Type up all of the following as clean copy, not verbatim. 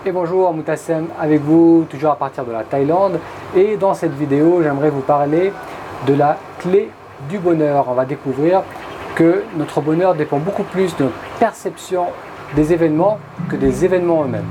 Et bonjour, Moutassem avec vous, toujours à partir de la Thaïlande. Et dans cette vidéo, j'aimerais vous parler de la clé du bonheur. On va découvrir que notre bonheur dépend beaucoup plus de notre perception des événements que des événements eux-mêmes.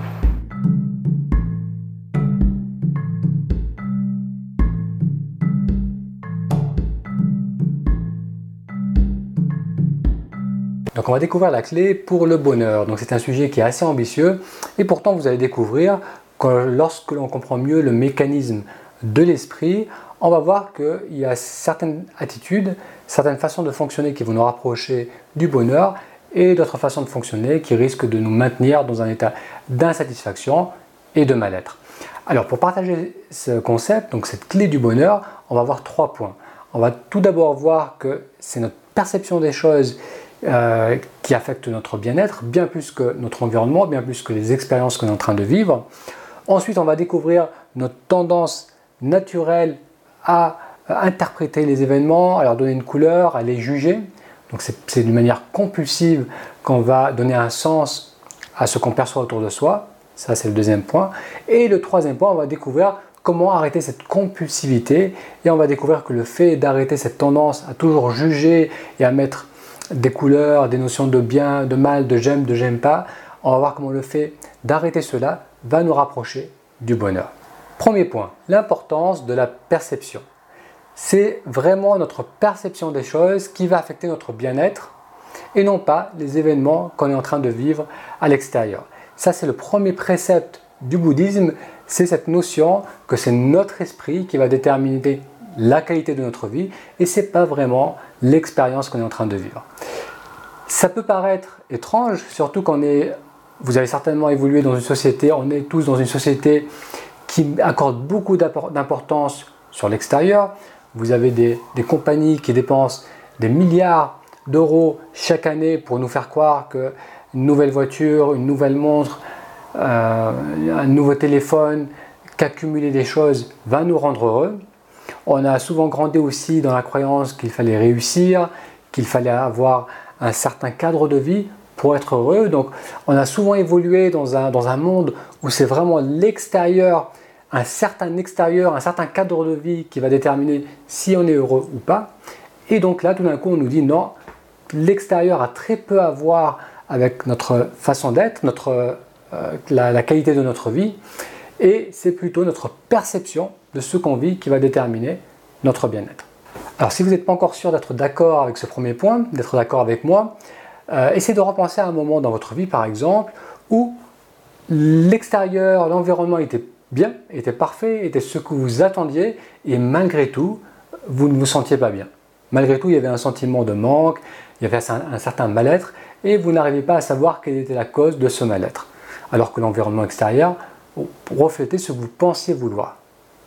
Donc on va découvrir la clé pour le bonheur. Donc c'est un sujet qui est assez ambitieux et pourtant vous allez découvrir que lorsque l'on comprend mieux le mécanisme de l'esprit, on va voir qu'il y a certaines attitudes, certaines façons de fonctionner qui vont nous rapprocher du bonheur et d'autres façons de fonctionner qui risquent de nous maintenir dans un état d'insatisfaction et de mal-être. Alors pour partager ce concept, donc cette clé du bonheur, on va voir 3 points. On va tout d'abord voir que c'est notre perception des choses qui affectent notre bien-être, bien plus que notre environnement, bien plus que les expériences qu'on est en train de vivre. Ensuite, on va découvrir notre tendance naturelle à interpréter les événements, à leur donner une couleur, à les juger. Donc c'est d'une manière compulsive qu'on va donner un sens à ce qu'on perçoit autour de soi. Ça, c'est le deuxième point. Et le troisième point, on va découvrir comment arrêter cette compulsivité. Et on va découvrir que le fait d'arrêter cette tendance à toujours juger et à mettre des couleurs, des notions de bien, de mal, de j'aime pas, on va voir comment le fait d'arrêter cela va nous rapprocher du bonheur. Premier point, l'importance de la perception. C'est vraiment notre perception des choses qui va affecter notre bien-être et non pas les événements qu'on est en train de vivre à l'extérieur. Ça, c'est le premier précepte du bouddhisme, c'est cette notion que c'est notre esprit qui va déterminer la qualité de notre vie et ce n'est pas vraiment l'expérience qu'on est en train de vivre. Ça peut paraître étrange, surtout vous avez certainement évolué dans une société, on est tous dans une société qui accorde beaucoup d'importance sur l'extérieur. Vous avez des compagnies qui dépensent des milliards d'euros chaque année pour nous faire croire qu'une nouvelle voiture, une nouvelle montre, un nouveau téléphone, qu'accumuler des choses va nous rendre heureux. On a souvent grandi aussi dans la croyance qu'il fallait réussir, qu'il fallait avoir un certain cadre de vie pour être heureux. Donc on a souvent évolué dans un monde où c'est vraiment l'extérieur, un certain cadre de vie qui va déterminer si on est heureux ou pas. Et donc là, tout d'un coup, on nous dit non, l'extérieur a très peu à voir avec notre façon d'être, la qualité de notre vie. Et c'est plutôt notre perception de ce qu'on vit qui va déterminer notre bien-être. Alors si vous n'êtes pas encore sûr d'être d'accord avec ce premier point, d'être d'accord avec moi, essayez de repenser à un moment dans votre vie par exemple où l'extérieur, l'environnement était bien, était parfait, était ce que vous attendiez et malgré tout, vous ne vous sentiez pas bien. Malgré tout, il y avait un sentiment de manque, il y avait un certain mal-être et vous n'arriviez pas à savoir quelle était la cause de ce mal-être. Alors que l'environnement extérieur reflétait ce que vous pensiez vouloir.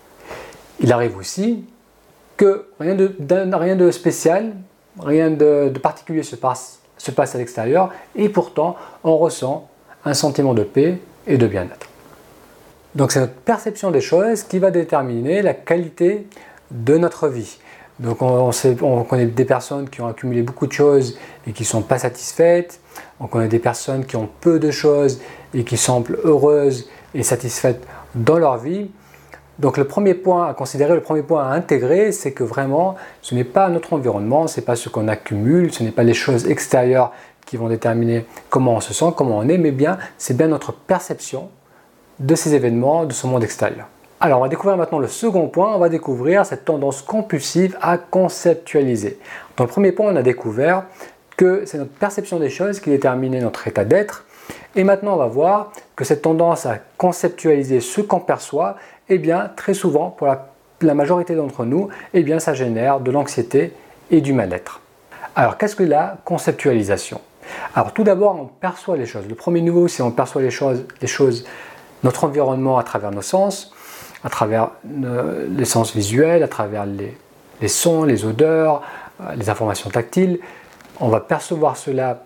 Il arrive aussi que rien de spécial, rien de particulier se passe à l'extérieur et pourtant on ressent un sentiment de paix et de bien-être. Donc c'est notre perception des choses qui va déterminer la qualité de notre vie. Donc on connaît des personnes qui ont accumulé beaucoup de choses et qui ne sont pas satisfaites. On connaît des personnes qui ont peu de choses et qui semblent heureuses et satisfaites dans leur vie. Donc le premier point à considérer, le premier point à intégrer, c'est que vraiment ce n'est pas notre environnement, ce n'est pas ce qu'on accumule, ce n'est pas les choses extérieures qui vont déterminer comment on se sent, comment on est, mais bien c'est bien notre perception de ces événements, de ce monde extérieur. Alors on va découvrir maintenant le second point, on va découvrir cette tendance compulsive à conceptualiser. Dans le premier point, on a découvert que c'est notre perception des choses qui déterminait notre état d'être. Et maintenant, on va voir que cette tendance à conceptualiser ce qu'on perçoit, eh bien, très souvent, pour la majorité d'entre nous, eh bien, ça génère de l'anxiété et du mal-être. Alors, qu'est-ce que la conceptualisation? Alors, tout d'abord, on perçoit les choses. Le premier niveau, c'est on perçoit les choses, notre environnement à travers nos sens, à travers les sens visuels, à travers les sons, les odeurs, les informations tactiles. On va percevoir cela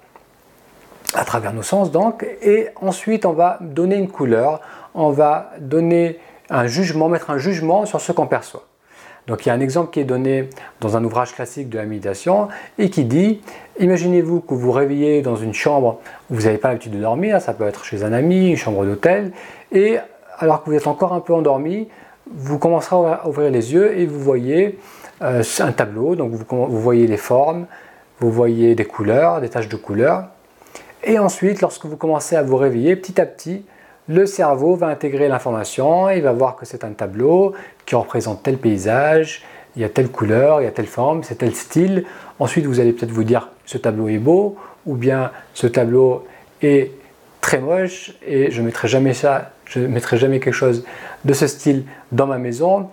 à travers nos sens donc, et ensuite on va donner une couleur, on va donner un jugement, mettre un jugement sur ce qu'on perçoit. Donc il y a un exemple qui est donné dans un ouvrage classique de la méditation et qui dit, imaginez-vous que vous vous réveillez dans une chambre où vous n'avez pas l'habitude de dormir, ça peut être chez un ami, une chambre d'hôtel, et alors que vous êtes encore un peu endormi, vous commencerez à ouvrir les yeux et vous voyez un tableau, donc vous voyez les formes, vous voyez des couleurs, des taches de couleurs, et ensuite lorsque vous commencez à vous réveiller, petit à petit, le cerveau va intégrer l'information, il va voir que c'est un tableau qui représente tel paysage, il y a telle couleur, il y a telle forme, c'est tel style. Ensuite, vous allez peut-être vous dire ce tableau est beau, ou bien ce tableau est très moche et je ne mettrai jamais ça, je ne mettrai jamais quelque chose de ce style dans ma maison.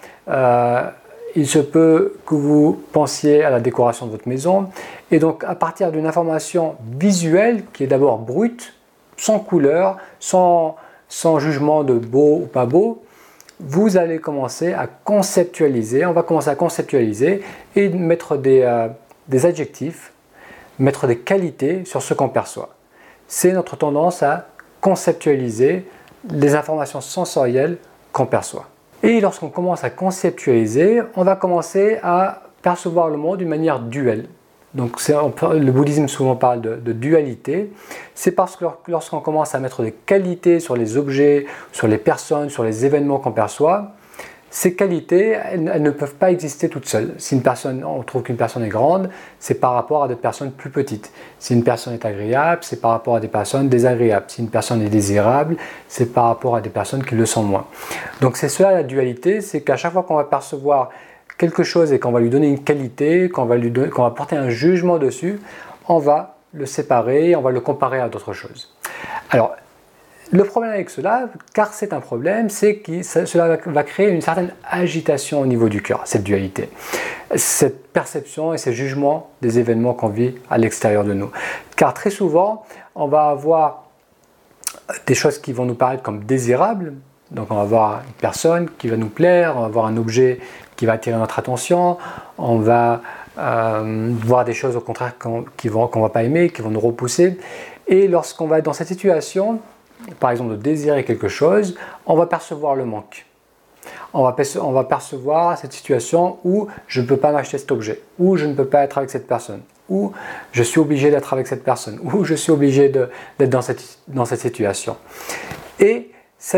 Il se peut que vous pensiez à la décoration de votre maison. Et donc, à partir d'une information visuelle qui est d'abord brute, sans couleur, sans jugement de beau ou pas beau, vous allez commencer à conceptualiser, on va commencer à conceptualiser et mettre des adjectifs, mettre des qualités sur ce qu'on perçoit. C'est notre tendance à conceptualiser les informations sensorielles qu'on perçoit. Et lorsqu'on commence à conceptualiser, on va commencer à percevoir le monde d'une manière duelle. Donc le bouddhisme souvent parle de dualité. C'est parce que lorsqu'on commence à mettre des qualités sur les objets, sur les personnes, sur les événements qu'on perçoit, ces qualités, elles ne peuvent pas exister toutes seules. Si on trouve qu'une personne est grande, c'est par rapport à des personnes plus petites. Si une personne est agréable, c'est par rapport à des personnes désagréables. Si une personne est désirable, c'est par rapport à des personnes qui le sont moins. Donc c'est cela la dualité, c'est qu'à chaque fois qu'on va percevoir quelque chose et qu'on va lui donner une qualité, qu'on va porter un jugement dessus, on va le séparer, on va le comparer à d'autres choses. Alors, le problème avec cela, car c'est un problème, c'est que cela va créer une certaine agitation au niveau du cœur, cette dualité, cette perception et ces jugements des événements qu'on vit à l'extérieur de nous. Car très souvent, on va avoir des choses qui vont nous paraître comme désirables. Donc on va voir une personne qui va nous plaire, on va voir un objet qui va attirer notre attention, on va voir des choses au contraire qu'on ne va pas aimer, qui vont nous repousser. Et lorsqu'on va être dans cette situation, par exemple de désirer quelque chose, on va percevoir le manque. On va percevoir cette situation où je ne peux pas m'acheter cet objet, où je ne peux pas être avec cette personne, où je suis obligé d'être avec cette personne, où je suis obligé d'être dans cette situation. Et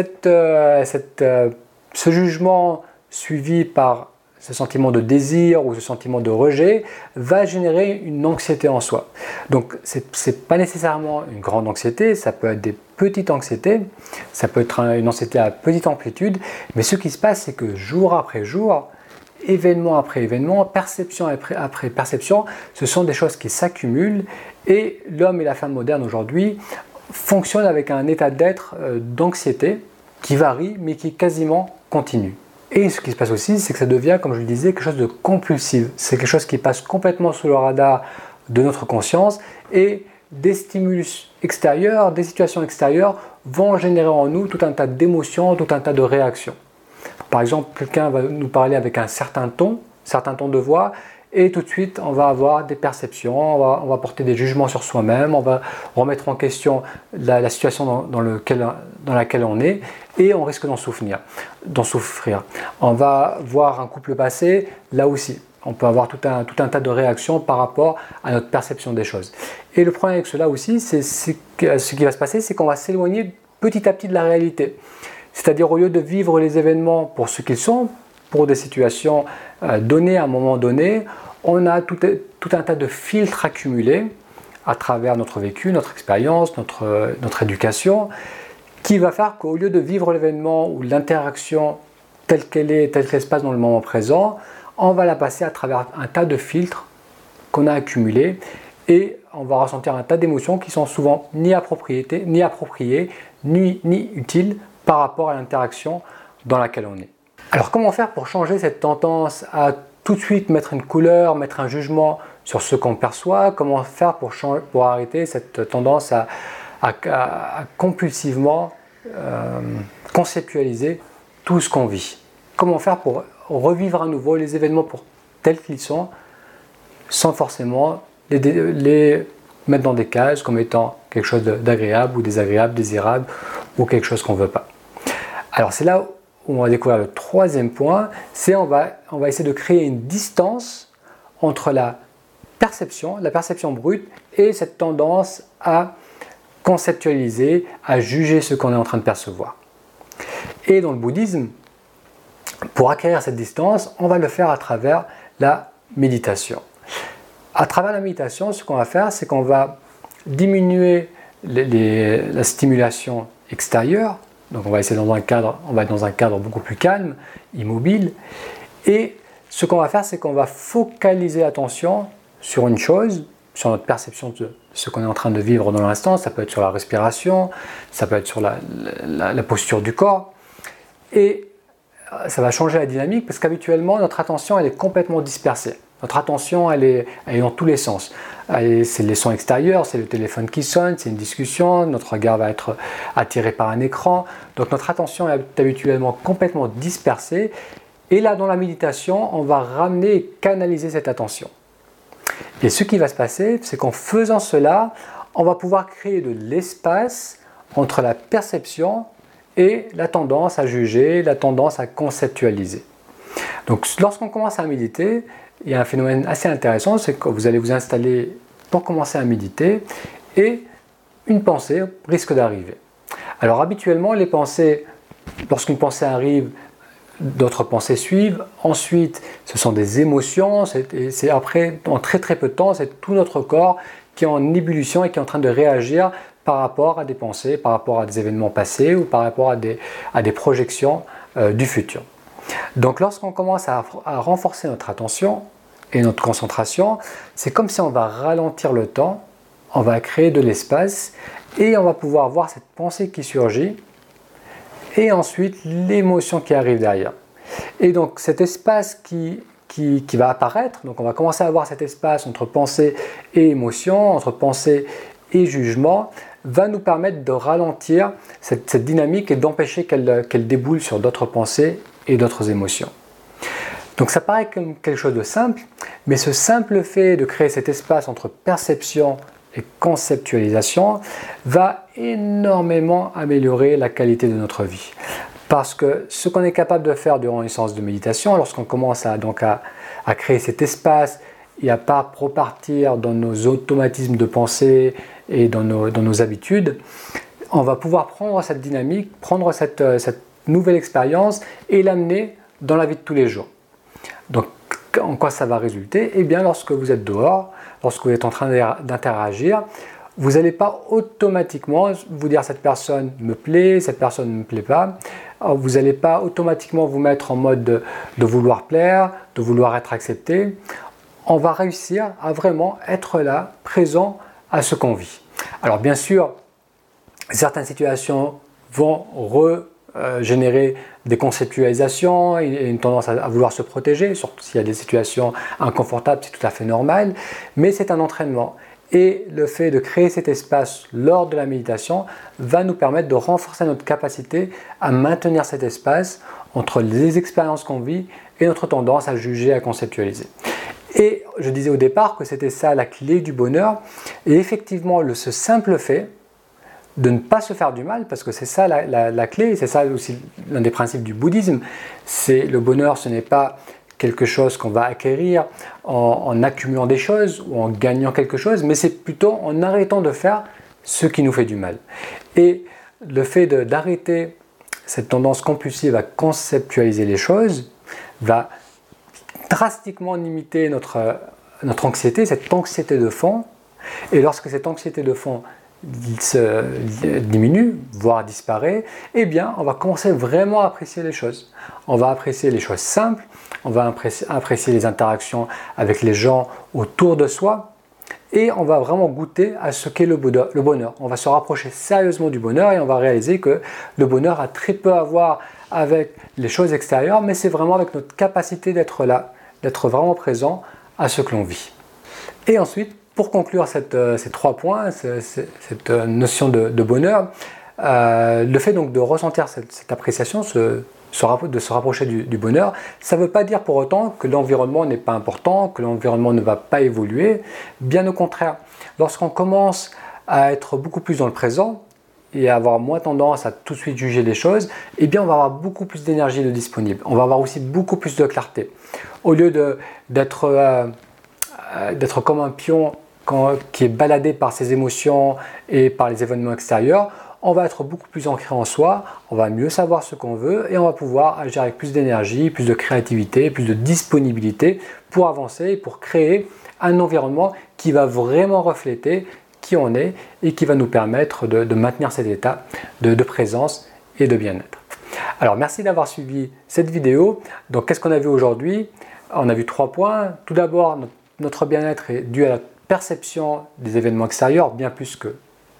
ce jugement suivi par ce sentiment de désir ou ce sentiment de rejet va générer une anxiété en soi. Donc ce n'est pas nécessairement une grande anxiété, ça peut être des petites anxiétés, ça peut être une anxiété à petite amplitude, mais ce qui se passe c'est que jour après jour, événement après événement, perception après perception, ce sont des choses qui s'accumulent et l'homme et la femme moderne aujourd'hui fonctionnent avec un état d'être d'anxiété qui varie mais qui est quasiment continu. Et ce qui se passe aussi, c'est que ça devient, comme je le disais, quelque chose de compulsif. C'est quelque chose qui passe complètement sous le radar de notre conscience et des stimulus extérieurs, des situations extérieures vont générer en nous tout un tas d'émotions, tout un tas de réactions. Par exemple, quelqu'un va nous parler avec un certain ton de voix et tout de suite on va avoir des perceptions, on va porter des jugements sur soi-même, on va remettre en question la situation dans laquelle on est et on risque d'en souffrir. On va voir un couple passer, là aussi on peut avoir tout un tas de réactions par rapport à notre perception des choses. Et le problème avec cela aussi, c'est que ce qui va se passer, c'est qu'on va s'éloigner petit à petit de la réalité. C'est-à-dire au lieu de vivre les événements pour ce qu'ils sont, pour des situations données à un moment donné, on a tout un tas de filtres accumulés à travers notre vécu, notre expérience, notre éducation, qui va faire qu'au lieu de vivre l'événement ou l'interaction telle qu'elle se passe dans le moment présent, on va la passer à travers un tas de filtres qu'on a accumulés et on va ressentir un tas d'émotions qui sont souvent ni appropriées, ni utiles par rapport à l'interaction dans laquelle on est. Alors comment faire pour changer cette tendance à tout de suite mettre une couleur, mettre un jugement sur ce qu'on perçoit? Comment faire pour arrêter cette tendance à compulsivement conceptualiser tout ce qu'on vit? Comment faire pour revivre à nouveau les événements pour tels qu'ils sont, sans forcément les mettre dans des cases comme étant quelque chose d'agréable ou désagréable, désirable ou quelque chose qu'on ne veut pas? Alors c'est là où on va découvrir le troisième point, c'est on va essayer de créer une distance entre la perception brute et cette tendance à conceptualiser, à juger ce qu'on est en train de percevoir. Et dans le bouddhisme, pour acquérir cette distance, on va le faire à travers la méditation. À travers la méditation, ce qu'on va faire, c'est qu'on va diminuer la stimulation extérieure. Donc on va essayer on va être dans un cadre beaucoup plus calme, immobile. Et ce qu'on va faire, c'est qu'on va focaliser l'attention sur une chose, sur notre perception de ce qu'on est en train de vivre dans l'instant. Ça peut être sur la respiration, ça peut être sur la posture du corps. Et ça va changer la dynamique parce qu'habituellement, notre attention, elle est complètement dispersée. Notre attention, elle est dans tous les sens. C'est les sons extérieurs, c'est le téléphone qui sonne, c'est une discussion, notre regard va être attiré par un écran. Donc notre attention est habituellement complètement dispersée. Et là, dans la méditation, on va ramener et canaliser cette attention. Et ce qui va se passer, c'est qu'en faisant cela, on va pouvoir créer de l'espace entre la perception et la tendance à juger, la tendance à conceptualiser. Donc lorsqu'on commence à méditer, il y a un phénomène assez intéressant, c'est que vous allez vous installer pour commencer à méditer et une pensée risque d'arriver. Alors habituellement, les pensées, lorsqu'une pensée arrive, d'autres pensées suivent. Ensuite, ce sont des émotions. C'est après, en très très peu de temps, c'est tout notre corps qui est en ébullition et qui est en train de réagir par rapport à des pensées, par rapport à des événements passés ou par rapport à des projections du futur. Donc lorsqu'on commence à renforcer notre attention et notre concentration, c'est comme si on va ralentir le temps, on va créer de l'espace et on va pouvoir voir cette pensée qui surgit et ensuite l'émotion qui arrive derrière. Et donc cet espace qui va apparaître, donc on va commencer à avoir cet espace entre pensée et émotion, entre pensée et jugement, va nous permettre de ralentir cette dynamique et d'empêcher qu'elle déboule sur d'autres pensées et d'autres émotions. Donc ça paraît comme quelque chose de simple, mais ce simple fait de créer cet espace entre perception et conceptualisation va énormément améliorer la qualité de notre vie. Parce que ce qu'on est capable de faire durant une séance de méditation, lorsqu'on commence à créer cet espace et à ne pas repartir dans nos automatismes de pensée et dans nos habitudes, on va pouvoir prendre cette dynamique, prendre cette nouvelle expérience et l'amener dans la vie de tous les jours. Donc, en quoi ça va résulter? Eh bien, lorsque vous êtes dehors, lorsque vous êtes en train d'interagir, vous n'allez pas automatiquement vous dire cette personne me plaît, cette personne ne me plaît pas. Vous n'allez pas automatiquement vous mettre en mode de vouloir plaire, de vouloir être accepté. On va réussir à vraiment être là, présent à ce qu'on vit. Alors bien sûr, certaines situations vont générer des conceptualisations et une tendance à vouloir se protéger, surtout s'il y a des situations inconfortables, c'est tout à fait normal, mais c'est un entraînement. Et le fait de créer cet espace lors de la méditation va nous permettre de renforcer notre capacité à maintenir cet espace entre les expériences qu'on vit et notre tendance à juger, à conceptualiser. Et je disais au départ que c'était ça la clé du bonheur. Et effectivement, ce simple fait de ne pas se faire du mal, parce que c'est ça la clé, c'est ça aussi l'un des principes du bouddhisme, c'est le bonheur, ce n'est pas quelque chose qu'on va acquérir en accumulant des choses ou en gagnant quelque chose, mais c'est plutôt en arrêtant de faire ce qui nous fait du mal. Et le fait d'arrêter cette tendance compulsive à conceptualiser les choses va drastiquement limiter notre anxiété, cette anxiété de fond. Et lorsque cette anxiété de fond se diminue, voire disparaît, eh bien, on va commencer vraiment à apprécier les choses. On va apprécier les choses simples, on va apprécier les interactions avec les gens autour de soi, et on va vraiment goûter à ce qu'est le bonheur. On va se rapprocher sérieusement du bonheur et on va réaliser que le bonheur a très peu à voir avec les choses extérieures, mais c'est vraiment avec notre capacité d'être là, d'être vraiment présent à ce que l'on vit. Et ensuite, pour conclure ces 3 points, cette notion de bonheur, le fait donc de ressentir cette appréciation, de se rapprocher du bonheur, ça ne veut pas dire pour autant que l'environnement n'est pas important, que l'environnement ne va pas évoluer. Bien au contraire, lorsqu'on commence à être beaucoup plus dans le présent, et avoir moins tendance à tout de suite juger les choses, eh bien on va avoir beaucoup plus d'énergie de disponible. On va avoir aussi beaucoup plus de clarté. Au lieu d'être comme un pion qui est baladé par ses émotions et par les événements extérieurs, on va être beaucoup plus ancré en soi, on va mieux savoir ce qu'on veut et on va pouvoir agir avec plus d'énergie, plus de créativité, plus de disponibilité pour avancer et pour créer un environnement qui va vraiment refléter qui on est et qui va nous permettre de maintenir cet état de présence et de bien-être. Alors merci d'avoir suivi cette vidéo. Donc qu'est-ce qu'on a vu aujourd'hui? On a vu 3 points. Tout d'abord, notre bien-être est dû à la perception des événements extérieurs, bien plus que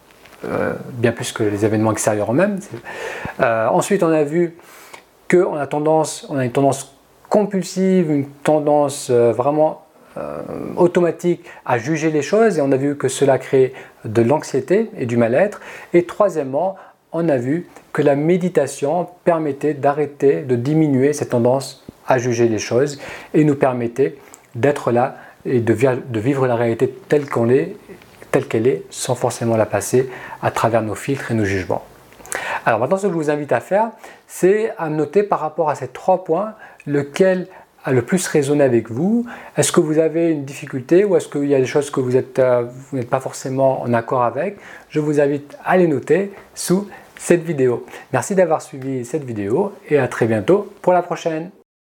les événements extérieurs eux-mêmes. Ensuite, on a vu qu'on a une tendance compulsive, une tendance vraiment automatique à juger les choses, et on a vu que cela crée de l'anxiété et du mal-être. Et troisièmement, on a vu que la méditation permettait d'arrêter, de diminuer cette tendance à juger les choses et nous permettait d'être là et de vivre la réalité telle qu'elle est, sans forcément la passer à travers nos filtres et nos jugements. Alors maintenant, ce que je vous invite à faire, c'est à noter par rapport à ces 3 points, lequel a le plus résonné avec vous. Est-ce que vous avez une difficulté ou est-ce qu'il y a des choses que vous n'êtes pas forcément en accord avec? Je vous invite à les noter sous cette vidéo. Merci d'avoir suivi cette vidéo et à très bientôt pour la prochaine.